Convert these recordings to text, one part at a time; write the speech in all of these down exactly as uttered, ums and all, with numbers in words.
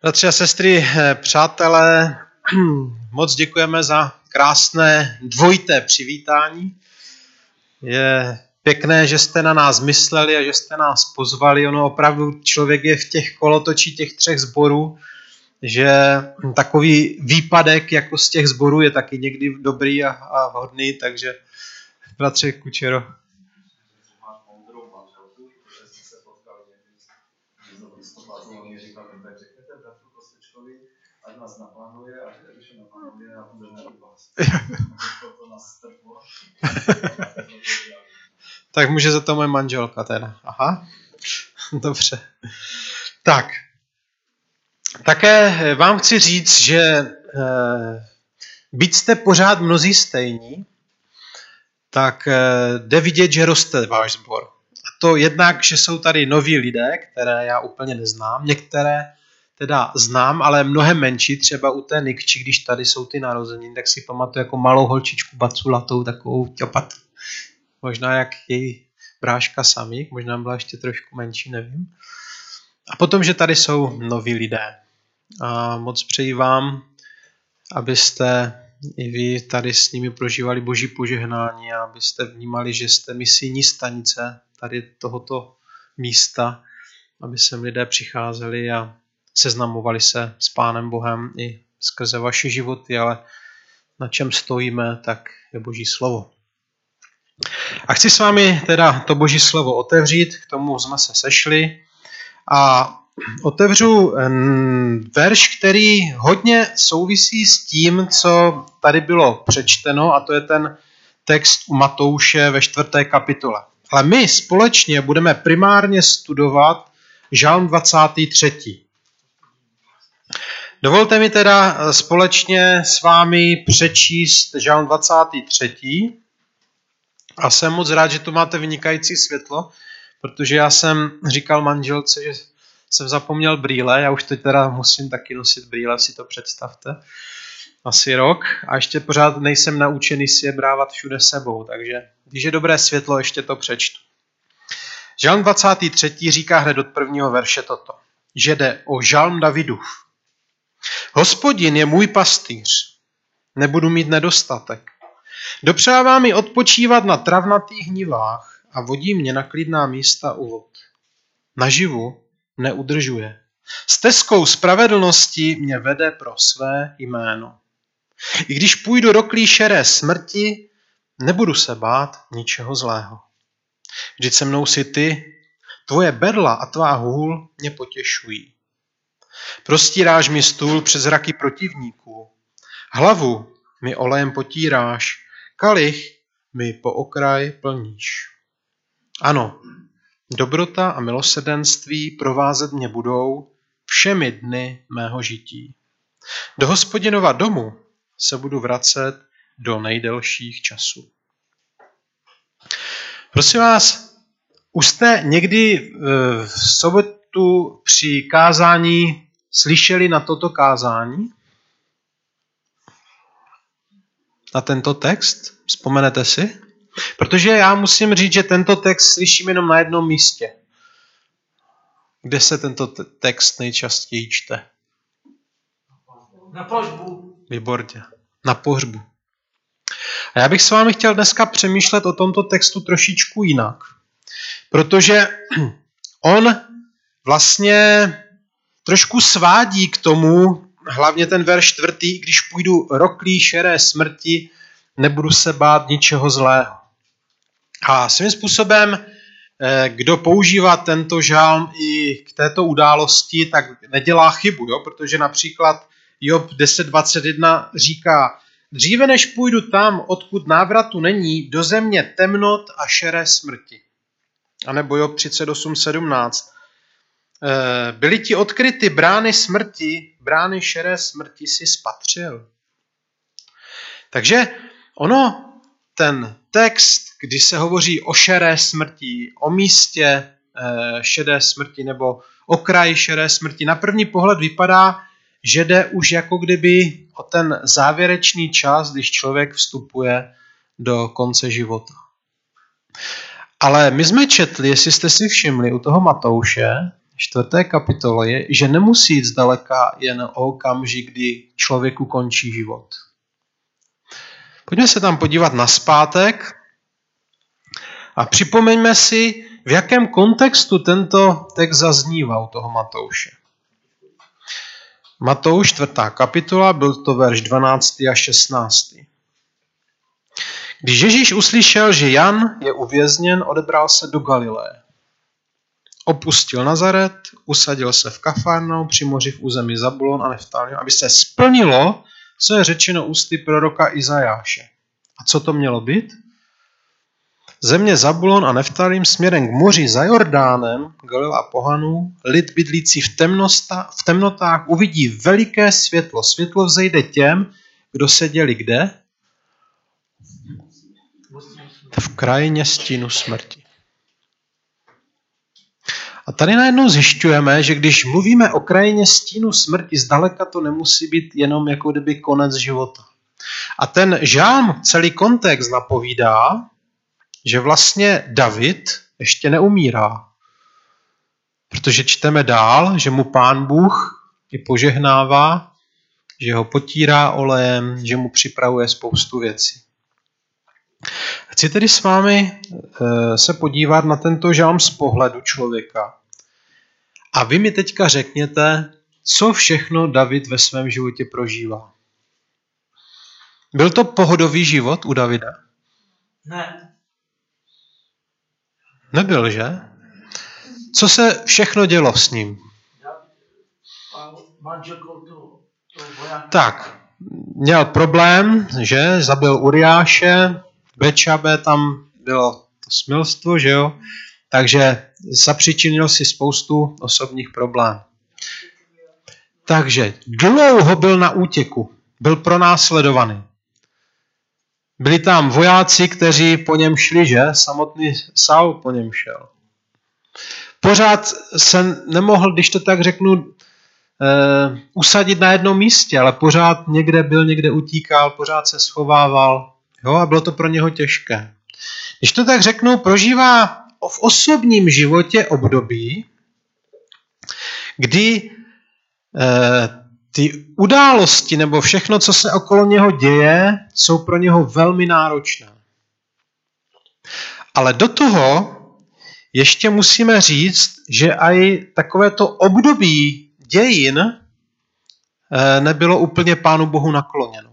Bratři a sestry, přátelé, moc děkujeme za krásné dvojité přivítání. Je pěkné, že jste na nás mysleli a že jste nás pozvali. Ono opravdu člověk je v těch kolotočí těch třech sborů, že takový výpadek jako z těch sborů je taky někdy dobrý a, a vhodný, takže bratře Kučero. Ať nás naplánuje, až když je naplánuje, a bude na vás. To nás strhlo. Tak může za to moje manželka teda. Aha, dobře. Tak, také vám chci říct, že eh, byť jste pořád mnozí stejní, tak eh, jde vidět, že roste váš sbor. A to jednak, že jsou tady noví lidé, které já úplně neznám, některé teda znám, ale mnohem menší, třeba u té Nikči, když tady jsou ty narozeniny, tak si pamatuju jako malou holčičku baculatou, takovou ťopatu. Možná jak její bráška Samík, možná byla ještě trošku menší, nevím. A potom, že tady jsou noví lidé. A moc přeji vám, abyste i vy tady s nimi prožívali Boží požehnání a abyste vnímali, že jste misijní stanice tady tohoto místa, aby sem lidé přicházeli a seznamovali se s Pánem Bohem i skrze vaše životy, ale na čem stojíme, tak je Boží slovo. A chci s vámi teda to Boží slovo otevřít, k tomu jsme se sešli a otevřu verš, který hodně souvisí s tím, co tady bylo přečteno, a to je ten text u Matouše ve čtvrté kapitole. Ale my společně budeme primárně studovat Žalm dvacátý třetí. Dovolte mi teda společně s vámi přečíst Žalm dvacátý třetí. A jsem moc rád, že tu máte vynikající světlo, protože já jsem říkal manželce, že jsem zapomněl brýle, já už teď teda musím taky nosit brýle, si to představte, asi rok, a ještě pořád nejsem naučený si je brávat všude sebou, takže když je dobré světlo, ještě to přečtu. Žalm dvacátý třetí říká hned od prvního verše toto, že jde o žalm Davidův. Hospodin je můj pastýř, nebudu mít nedostatek. Dopřává mi odpočívat na travnatých nivách a vodí mě na klidná místa u vod. Naživu neudržuje. Stezkou spravedlnosti mě vede pro své jméno. I když půjdu do klíšeré smrti, nebudu se bát ničeho zlého. Vždyť se mnou si ty, tvoje berla a tvá hůl mě potěšují. Prostíráš mi stůl přes zraky protivníků. Hlavu mi olejem potíráš, kalich mi po okraj plníš. Ano, dobrota a milosrdenství provázet mě budou všemi dny mého žití. Do Hospodinova domu se budu vracet do nejdelších časů. Prosím vás, už jste někdy v sobotu při kázání slyšeli na toto kázání? Na tento text? Vzpomenete si? Protože já musím říct, že tento text slyším jenom na jednom místě. Kde se tento te- text nejčastěji čte? Na pohřbu. Výborně. Na pohřbu. A já bych s vámi chtěl dneska přemýšlet o tomto textu trošičku jinak. Protože on vlastně trošku svádí k tomu, hlavně ten verš čtvrtý, když půjdu roklí šeré smrti, nebudu se bát ničeho zlého. A svým způsobem, kdo používá tento žalm i k této události, tak nedělá chybu, jo? Protože například Job deset dvacet jedna říká, dříve než půjdu tam, odkud návratu není, do země temnot a šeré smrti. A nebo Job třicet osm sedmnáct. Byly ti odkryty brány smrti, brány šeré smrti si spatřil. Takže ono, ten text, kdy se hovoří o šeré smrti, o místě e, šedé smrti nebo o kraji šeré smrti, na první pohled vypadá, že jde už jako kdyby o ten závěrečný čas, když člověk vstupuje do konce života. Ale my jsme četli, jestli jste si všimli, u toho Matouše, čtvrté kapitole je, že nemusí jít zdaleka jen o okamžik, kdy člověku končí život. Pojďme se tam podívat nazpátek a připomeňme si, v jakém kontextu tento text zaznívá u toho Matouše. Matouš, čtvrtá kapitola, byl to verš dvanáctý a šestnáctý. Když Ježíš uslyšel, že Jan je uvězněn, odebral se do Galileje. Opustil Nazaret, usadil se v Kafarnaum při moři v území Zabulon a Neftálim, aby se splnilo, co je řečeno ústy proroka Izajáše. A co to mělo být? Země Zabulon a Neftálim směrem k moři za Jordánem, Galilea pohanů, lid bydlící v, temnosta, v temnotách uvidí veliké světlo. Světlo vzejde těm, kdo seděli kde? V krajině stínu smrti. A tady najednou zjišťujeme, že když mluvíme o krajině stínu smrti, zdaleka to nemusí být jenom jako kdyby konec života. A ten žálm, celý kontext napovídá, že vlastně David ještě neumírá. Protože čteme dál, že mu Pán Bůh i požehnává, že ho potírá olejem, že mu připravuje spoustu věcí. Chci tedy s vámi se podívat na tento žálm z pohledu člověka. A vy mi teďka řekněte, co všechno David ve svém životě prožívá. Byl to pohodový život u Davida? Ne. Nebyl, že? Co se všechno dělo s ním? Tak, měl problém, že zabil Uriáše, Bečabe, tam bylo to smilstvo, že jo? Takže zapřičinil si spoustu osobních problémů. Takže dlouho byl na útěku, byl pronásledovaný. Byli tam vojáci, kteří po něm šli, že? Samotný Saul po něm šel. Pořád se nemohl, když to tak řeknu, uh, usadit na jednom místě, ale pořád někde byl, někde utíkal, pořád se schovával. Jo, a bylo to pro něho těžké. Když to tak řeknu, prožívá v osobním životě období, kdy uh, ty události nebo všechno, co se okolo něho děje, jsou pro něho velmi náročné. Ale do toho ještě musíme říct, že i takovéto období dějin nebylo úplně Pánu Bohu nakloněno.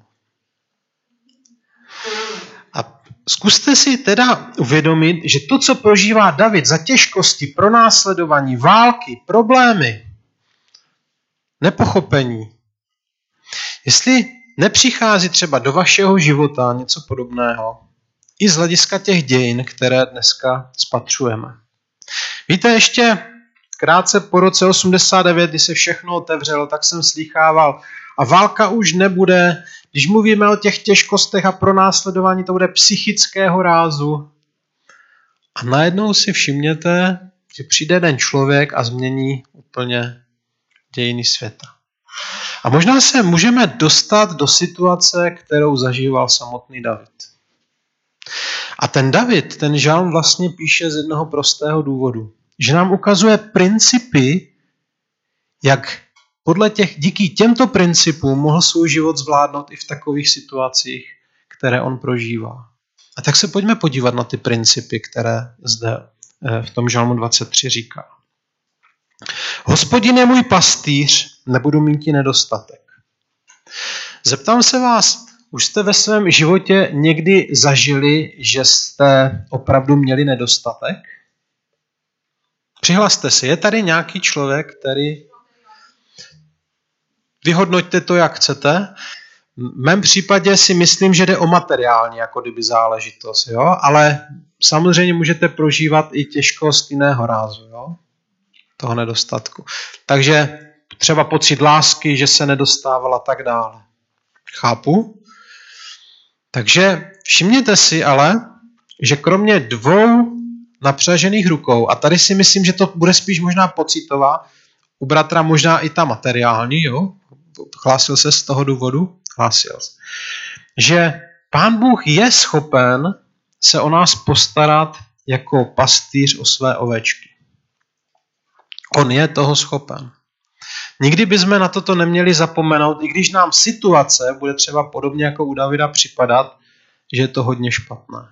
A zkuste si teda uvědomit, že to, co prožívá David za těžkosti, pronásledování, války, problémy, nepochopení. Jestli nepřichází třeba do vašeho života něco podobného, i z hlediska těch dějin, které dneska spatřujeme. Víte, ještě krátce po roce osmdesát devět, kdy se všechno otevřelo, tak jsem slýchával, a válka už nebude, když mluvíme o těch těžkostech a pronásledování, to bude psychického rázu. A najednou si všimněte, že přijde jeden člověk a změní úplně dějiny světa. A možná se můžeme dostat do situace, kterou zažíval samotný David. A ten David, ten žálm vlastně píše z jednoho prostého důvodu. Že nám ukazuje principy, jak podle těch, díky těmto principům mohl svůj život zvládnout i v takových situacích, které on prožívá. A tak se pojďme podívat na ty principy, které zde v tom žalmu dvacet tři říká. Hospodin je můj pastýř, nebudu mít ti nedostatek. Zeptám se vás, už jste ve svém životě někdy zažili, že jste opravdu měli nedostatek? Přihlaste si, je tady nějaký člověk, který... Vyhodnoťte to, jak chcete. V mém případě si myslím, že jde o materiální jako kdyby záležitost, jo? Ale samozřejmě můžete prožívat i těžkost jiného rázu, jo? Toho nedostatku. Takže třeba pocit lásky, že se nedostávala tak dále. Chápu? Takže všimněte si ale, že kromě dvou napřažených rukou, a tady si myslím, že to bude spíš možná pocitová, u bratra možná i ta materiální, jo? Hlásil se z toho důvodu? Hlásil se. Že Pán Bůh je schopen se o nás postarat jako pastýř o své ovečky. On je toho schopen. Nikdy bychom na toto neměli zapomenout, i když nám situace bude třeba podobně jako u Davida připadat, že je to hodně špatné.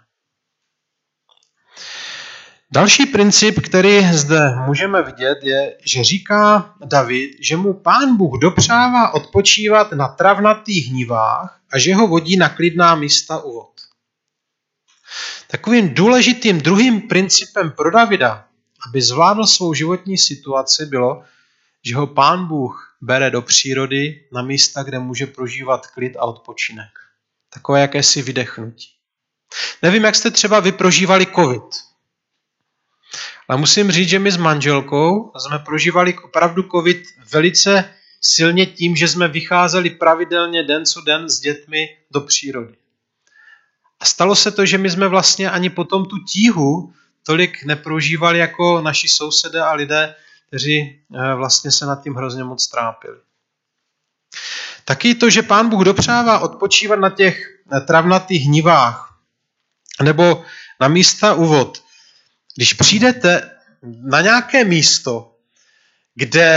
Další princip, který zde můžeme vidět, je, že říká David, že mu Pán Bůh dopřává odpočívat na travnatých nivách a že ho vodí na klidná místa u vod. Takovým důležitým druhým principem pro Davida, aby zvládl svou životní situaci, bylo, že ho Pán Bůh bere do přírody na místa, kde může prožívat klid a odpočinek. Takové jakési vydechnutí. Nevím, jak jste třeba vy prožívali covid. Ale musím říct, že my s manželkou jsme prožívali opravdu covid velice silně tím, že jsme vycházeli pravidelně den co den s dětmi do přírody. A stalo se to, že my jsme vlastně ani potom tu tíhu tolik neprožívali jako naši sousedé a lidé, kteří vlastně se nad tím hrozně moc trápili. Taky to, že Pán Bůh dopřává odpočívat na těch travnatých nivách nebo na místa u vod. Když přijdete na nějaké místo, kde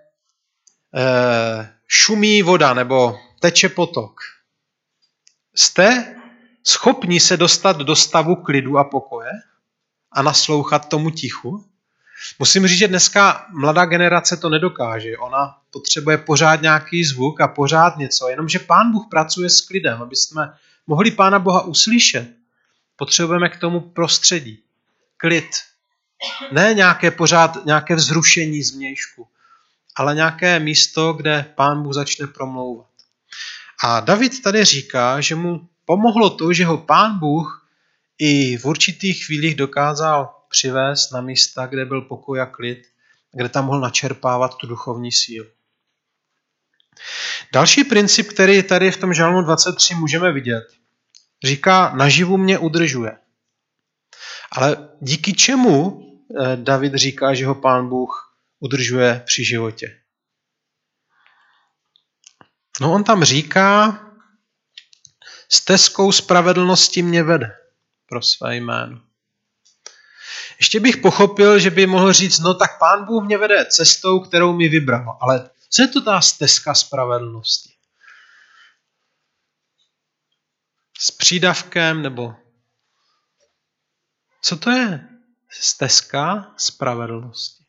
eh, šumí voda nebo teče potok, jste schopni se dostat do stavu klidu a pokoje a naslouchat tomu tichu? Musím říct, že dneska mladá generace to nedokáže. Ona potřebuje pořád nějaký zvuk a pořád něco. Jenomže Pán Bůh pracuje s klidem, aby jsme mohli Pána Boha uslyšet. Potřebujeme k tomu prostředí. Klid. Ne nějaké pořád, nějaké vzrušení zvnějšku, ale nějaké místo, kde Pán Bůh začne promlouvat. A David tady říká, že mu pomohlo to, že ho Pán Bůh i v určitých chvílích dokázal přivést na místa, kde byl pokoj a klid, kde tam mohl načerpávat tu duchovní sílu. Další princip, který tady v tom žalmu dvacet tři můžeme vidět, říká, naživu mě udržuje. Ale díky čemu David říká, že ho Pán Bůh udržuje při životě? No on tam říká, stezkou spravedlnosti mě vede pro své jméno. Ještě bych pochopil, že by mohl říct, no tak Pán Bůh mě vede cestou, kterou mi vybral. Ale co je to ta stezka spravedlnosti? S přídavkem nebo... Co to je stezka spravedlnosti?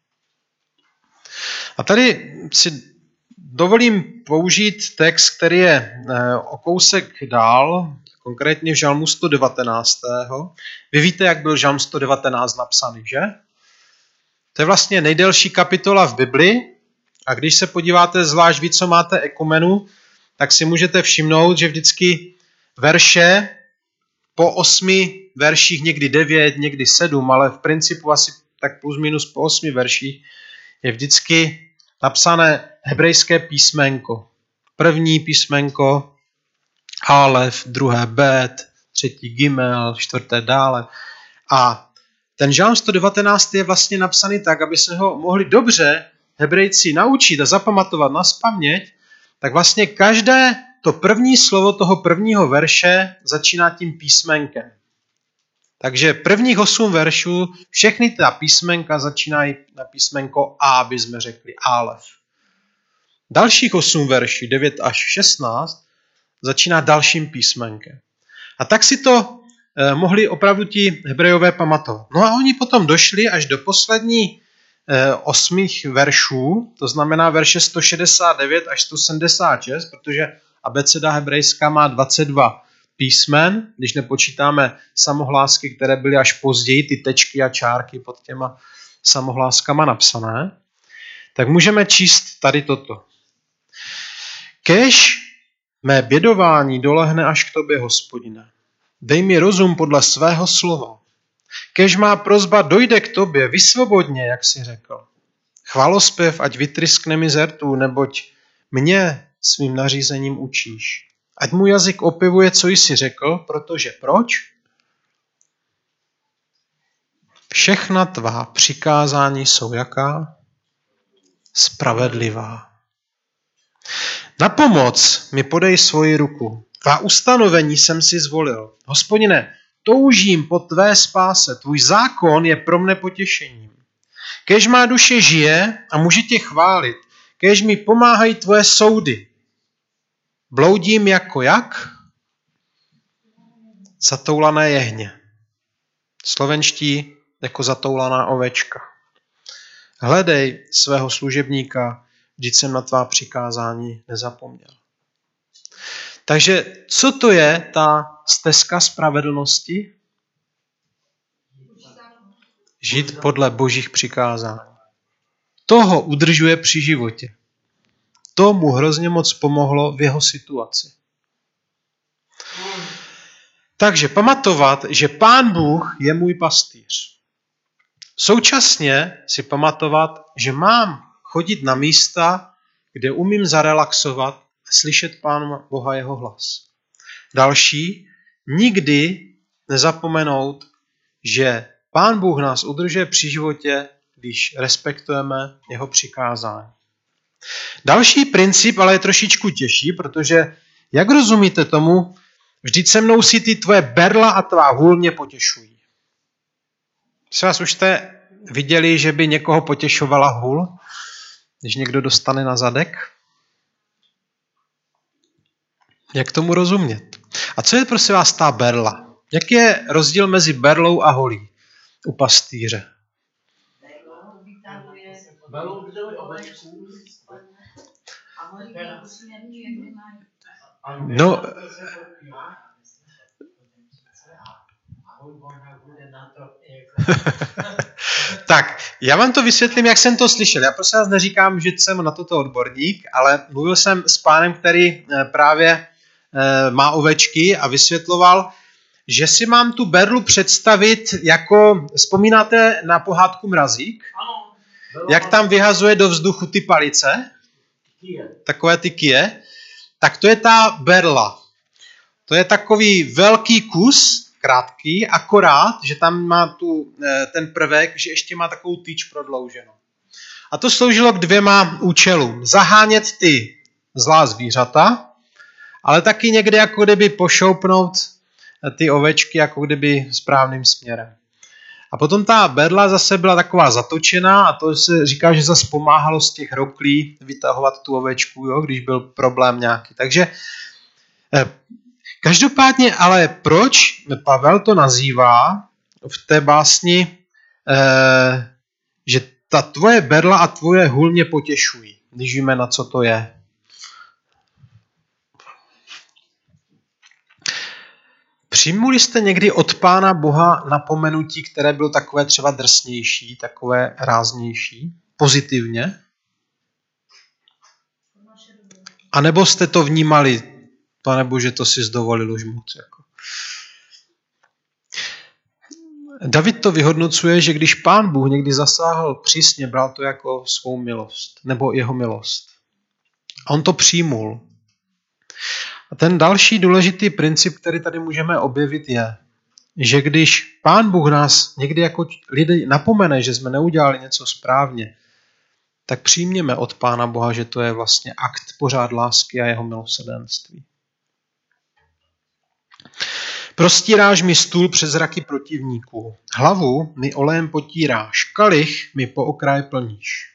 A tady si dovolím použít text, který je o kousek dál, konkrétně v žalmu sto devatenáct. Vy víte, jak byl žalm sto devatenáct napsaný, že? To je vlastně nejdelší kapitola v Bibli a když se podíváte zvlášť víc, co máte ekumenu, tak si můžete všimnout, že vždycky verše po osmi verších, někdy devět, někdy sedm, ale v principu asi tak plus minus po osmi verších je vždycky napsané hebrejské písmenko. První písmenko Alef, druhé Bet, třetí Gimel, čtvrté dále. A ten žalm sto devatenáct je vlastně napsaný tak, aby se ho mohli dobře Hebrejci naučit a zapamatovat nazpaměť, tak vlastně každé to první slovo toho prvního verše začíná tím písmenkem. Takže prvních osm veršů, všechny ta písmenka začínají na písmenko A, aby jsme řekli Alef. Dalších osm verší, devět až šestnáct, začíná dalším písmenkem. A tak si to eh, mohli opravdu ti Hebrejové pamatovat. No a oni potom došli až do poslední eh, osmých veršů, to znamená verše sto šedesát devět až sto sedmdesát šest, protože abeceda hebrejská má dvacet dva písmen, když nepočítáme samohlásky, které byly až později, ty tečky a čárky pod těma samohláskama napsané, tak můžeme číst tady toto. Kéž mé bědování dolehne až k tobě, Hospodine. Dej mi rozum podle svého slova. Kéž má prosba dojde k tobě, vysvobodně, jak jsi řekl. Chvalospěv, ať vytryskne mi z rtů, neboť mě svým nařízením učíš. Ať můj jazyk opěvuje, co jsi řekl, protože proč? Všechna tvá přikázání jsou jaká? Spravedlivá. Na pomoc mi podej svoji ruku. Tvá ustanovení jsem si zvolil. Hospodine, toužím po tvé spáse. Tvůj zákon je pro mne potěšením. Kéž má duše žije a může tě chválit. Kéž mi pomáhají tvoje soudy. Bloudím jako jak? Zatoulané jehně. Slovenští jako zatoulaná ovečka. Hledej svého služebníka, vždyť jsem na tvá přikázání nezapomněl. Takže co to je ta stezka spravedlnosti? Žít podle božích přikázání. To ho udržuje při životě. To mu hrozně moc pomohlo v jeho situaci. Takže pamatovat, že Pán Bůh je můj pastýř. Současně si pamatovat, že mám chodit na místa, kde umím zarelaxovat a slyšet Pána Boha jeho hlas. Další, nikdy nezapomenout, že Pán Bůh nás udržuje při životě, když respektujeme jeho přikázání. Další princip ale je trošičku těžší, protože jak rozumíte tomu, vždyť se mnou si ty tvoje berla a tvá hůl mě potěšují. Když vás už jste viděli, že by někoho potěšovala hůl, když někdo dostane na zadek? Jak tomu rozumět? A co je prosím vás ta berla? Jaký je rozdíl mezi berlou a holí u pastýře? No, tak, já vám to vysvětlím, jak jsem to slyšel. Já prosím vás neříkám, že jsem na toto odborník, ale mluvil jsem s pánem, který právě má ovečky a vysvětloval, že si mám tu berlu představit jako, vzpomínáte na pohádku Mrazík? Jak tam vyhazuje do vzduchu ty palice? Takové ty kie. Tak to je ta berla. To je takový velký kus, krátký, akorát, že tam má tu, ten prvek, že ještě má takovou tyč prodlouženou. A to sloužilo k dvěma účelům. Zahánět ty zlá zvířata, ale taky někde jako kdyby pošoupnout ty ovečky jako kdyby správným směrem. A potom ta berla zase byla taková zatočená a to se říká, že zase pomáhalo z těch roklí vytahovat tu ovečku, jo, když byl problém nějaký. Takže eh, každopádně, ale proč Pavel to nazývá v té básni, eh, že ta tvoje berla a tvoje hůl mě potěšují, když víme, na co to je. Přijmuli jste někdy od Pána Boha napomenutí, které bylo takové třeba drsnější, takové ráznější, pozitivně? A nebo jste to vnímali, Pane Bože, to si dovolil už moc. Jako. David to vyhodnocuje, že když Pán Bůh někdy zasáhl přísně, bral to jako svou milost, nebo jeho milost. A on to přijmul. A ten další důležitý princip, který tady můžeme objevit, je, že když Pán Bůh nás někdy jako lidi napomene, že jsme neudělali něco správně, tak přijměme od Pána Boha, že to je vlastně akt pořád lásky a jeho milosrdenství. Prostíráš mi stůl přes zraky protivníků. Hlavu mi olejem potíráš, kalich mi po okraj plníš.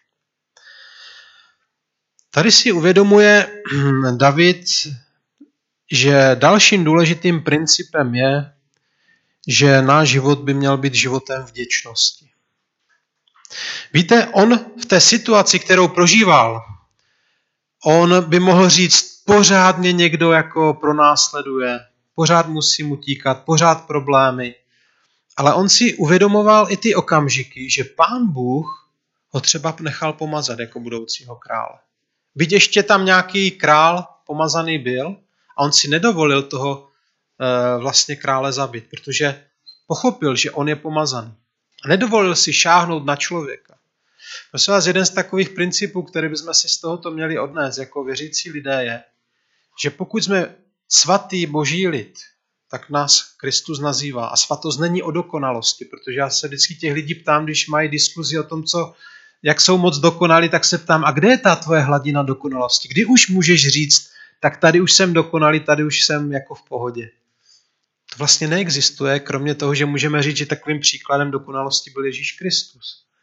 Tady si uvědomuje David, že dalším důležitým principem je, že náš život by měl být životem vděčnosti. Víte, on v té situaci, kterou prožíval, on by mohl říct, pořád mě někdo jako pronásleduje, pořád musím utíkat, pořád problémy. Ale on si uvědomoval i ty okamžiky, že Pán Bůh ho třeba nechal pomazat jako budoucího krále. Byť ještě tam nějaký král pomazaný byl, a on si nedovolil toho e, vlastně krále zabít, protože pochopil, že on je pomazaný. A nedovolil si šáhnout na člověka. Prosím vás, jeden z takových principů, který bychom si z tohoto měli odnést jako věřící lidé je, že pokud jsme svatý boží lid, tak nás Kristus nazývá. A svatost není o dokonalosti, protože já se vždycky těch lidí ptám, když mají diskuzi o tom, co, jak jsou moc dokonalí, tak se ptám, a kde je ta tvoje hladina dokonalosti? Kdy už můžeš říct, tak tady už jsem dokonalý, tady už jsem jako v pohodě. To vlastně neexistuje, kromě toho, že můžeme říct, že takovým příkladem dokonalosti byl Ježíš Kristus.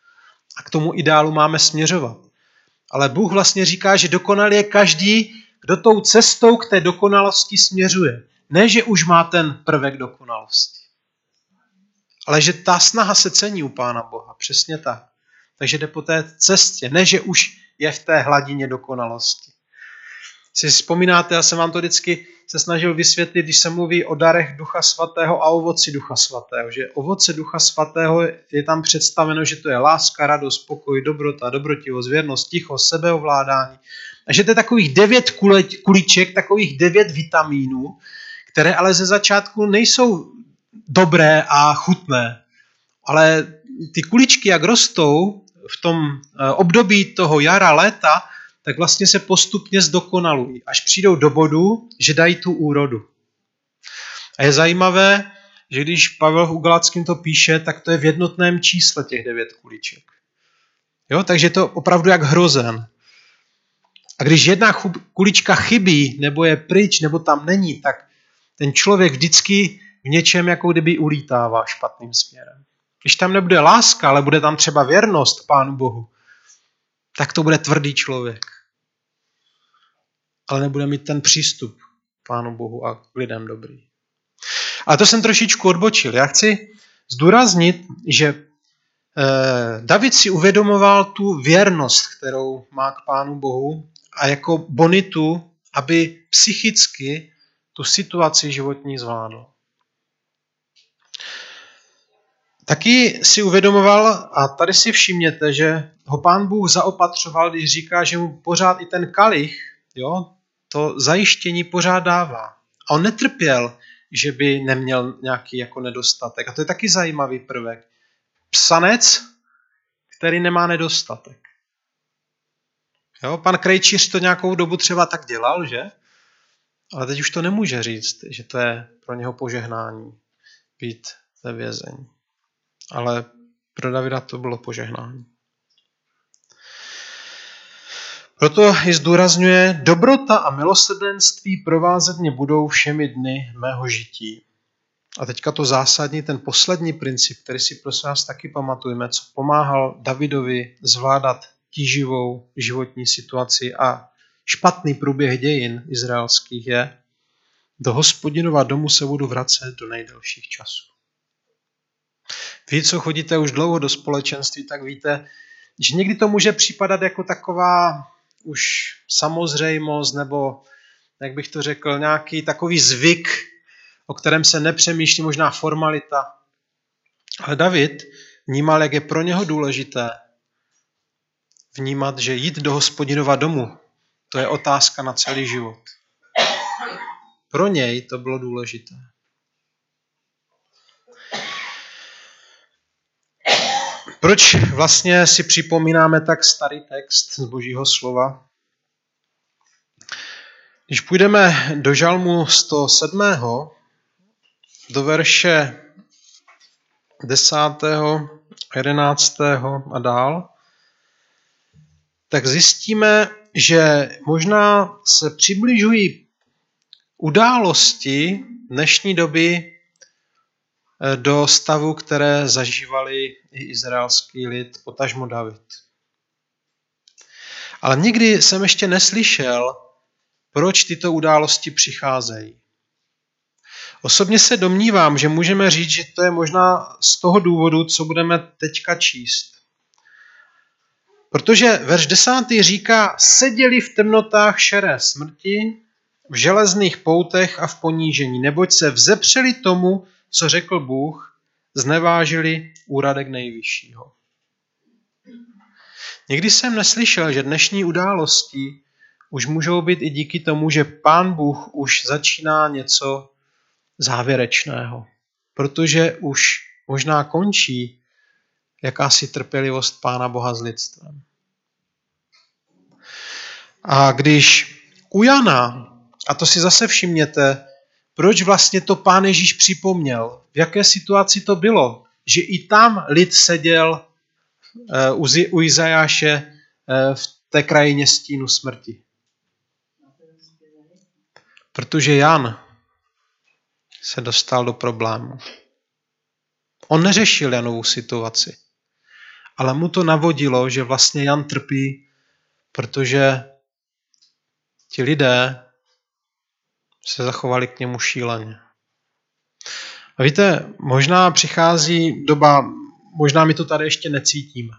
A k tomu ideálu máme směřovat. Ale Bůh vlastně říká, že dokonalý je každý, kdo tou cestou k té dokonalosti směřuje. Ne, že už má ten prvek dokonalosti. Ale že ta snaha se cení u Pána Boha. Přesně tak. Takže jde po té cestě. Ne, že už je v té hladině dokonalosti. Si vzpomínáte, já jsem vám to vždycky se snažil vysvětlit, když se mluví o darech Ducha Svatého a ovoci Ducha Svatého. Že ovoce Ducha Svatého je tam představeno, že to je láska, radost, pokoj, dobrota, dobrotivost, věrnost, tichost, sebeovládání. A že to je takových devět kuliček, takových devět vitamínů, které ale ze začátku nejsou dobré a chutné. Ale ty kuličky, jak rostou v tom období toho jara, léta, tak vlastně se postupně zdokonalují, až přijdou do bodu, že dají tu úrodu. A je zajímavé, že když Pavel v Galackým to píše, tak to je v jednotném čísle těch devět kuliček. Jo, takže je to opravdu jak hrozen. A když jedna kulička chybí, nebo je pryč, nebo tam není, tak ten člověk vždycky v něčem jako kdyby ulítává špatným směrem. Když tam nebude láska, ale bude tam třeba věrnost Pánu Bohu, tak to bude tvrdý člověk. Ale nebude mít ten přístup k Pánu Bohu a k lidem dobrý. A to jsem trošičku odbočil. Já chci zdůraznit, že David si uvědomoval tu věrnost, kterou má k Pánu Bohu a jako bonitu, aby psychicky tu situaci životní zvládl. Taky si uvědomoval, a tady si všimněte, že ho Pán Bůh zaopatřoval, když říká, že mu pořád i ten kalich, jo, to zajištění pořád dává. A on netrpěl, že by neměl nějaký jako nedostatek. A to je taky zajímavý prvek. Psanec, který nemá nedostatek. Jo, pan Krejčíř to nějakou dobu třeba tak dělal, že? Ale teď už to nemůže říct, že to je pro něho požehnání být ve vězení. Ale pro Davida to bylo požehnání. Proto i zdůrazňuje, dobrota a milosrdenství provázet mě budou všemi dny mého žití. A teďka to zásadní, ten poslední princip, který si prosím vás taky pamatujeme, co pomáhal Davidovi zvládat tíživou životní situaci a špatný průběh dějin izraelských je, do Hospodinova domu se budu vracet do nejdelších časů. Vy, co chodíte už dlouho do společenství, tak víte, že někdy to může připadat jako taková už samozřejmost, nebo, jak bych to řekl, nějaký takový zvyk, o kterém se nepřemýšlí, možná formalita. Ale David vnímal, jak je pro něho důležité vnímat, že jít do Hospodinova domu, to je otázka na celý život. Pro něj to bylo důležité. Proč vlastně si připomínáme tak starý text z Božího slova? Když půjdeme do žalmu sto sedm, do verše desátého, jedenáctého a dál, tak zjistíme, že možná se přibližují události dnešní doby do stavu, které zažívali i izraelský lid, potažmo David. Ale nikdy jsem ještě neslyšel, proč tyto události přicházejí. Osobně se domnívám, že můžeme říct, že to je možná z toho důvodu, co budeme teďka číst. Protože verš desátý říká, seděli v temnotách šeré smrti, v železných poutech a v ponížení, neboť se vzepřeli tomu, co řekl Bůh, znevážili úradek nejvyššího. Nikdy jsem neslyšel, že dnešní události už můžou být i díky tomu, že Pán Bůh už začíná něco závěrečného. Protože už možná končí jakási trpělivost Pána Boha s lidstvem. A když u Jana, a to si zase všimněte, proč vlastně to Pán Ježíš připomněl, v jaké situaci to bylo, že i tam lid seděl u Izajáše v té krajině stínu smrti. Protože Jan se dostal do problému. On neřešil Janovu situaci, ale mu to navodilo, že vlastně Jan trpí, protože ti lidé se zachovali k němu šíleně. A víte, možná přichází doba, možná my to tady ještě necítíme.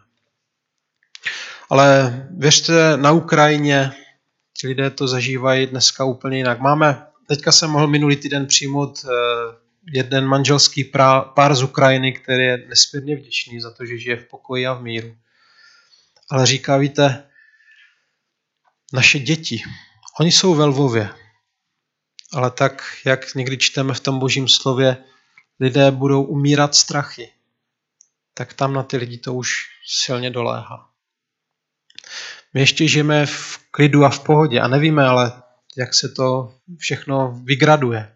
Ale věřte, na Ukrajině ti lidé to zažívají dneska úplně jinak. Máme, teďka jsem mohl minulý týden přijmout jeden manželský pár z Ukrajiny, který je nesmírně vděčný za to, že žije v pokoji a v míru. Ale říká, víte, naše děti, oni jsou ve Lvově, ale tak, jak někdy čteme v tom Božím slově, lidé budou umírat strachy, tak tam na ty lidi to už silně doléhá. My ještě žijeme v klidu a v pohodě a nevíme, ale jak se to všechno vygraduje.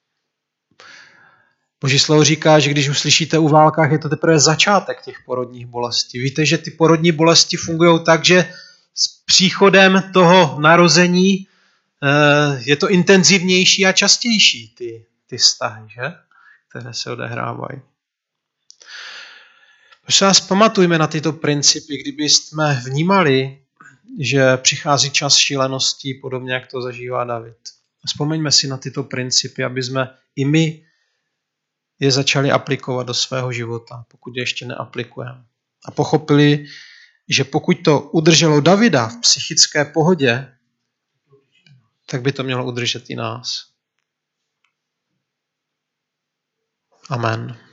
Boží slovo říká, že když uslyšíte o válkách, je to teprve začátek těch porodních bolestí. Víte, že ty porodní bolesti fungují tak, že s příchodem toho narození je to intenzivnější a častější, ty, ty vztahy, že? Které se odehrávají. Prosím vás, pamatujme na tyto principy, kdyby jsme vnímali, že přichází čas šíleností, podobně jak to zažívá David. Vzpomeňme si na tyto principy, aby jsme i my je začali aplikovat do svého života, pokud je ještě neaplikujeme. A pochopili, že pokud to udrželo Davida v psychické pohodě, tak by to mělo udržet i nás. Amen.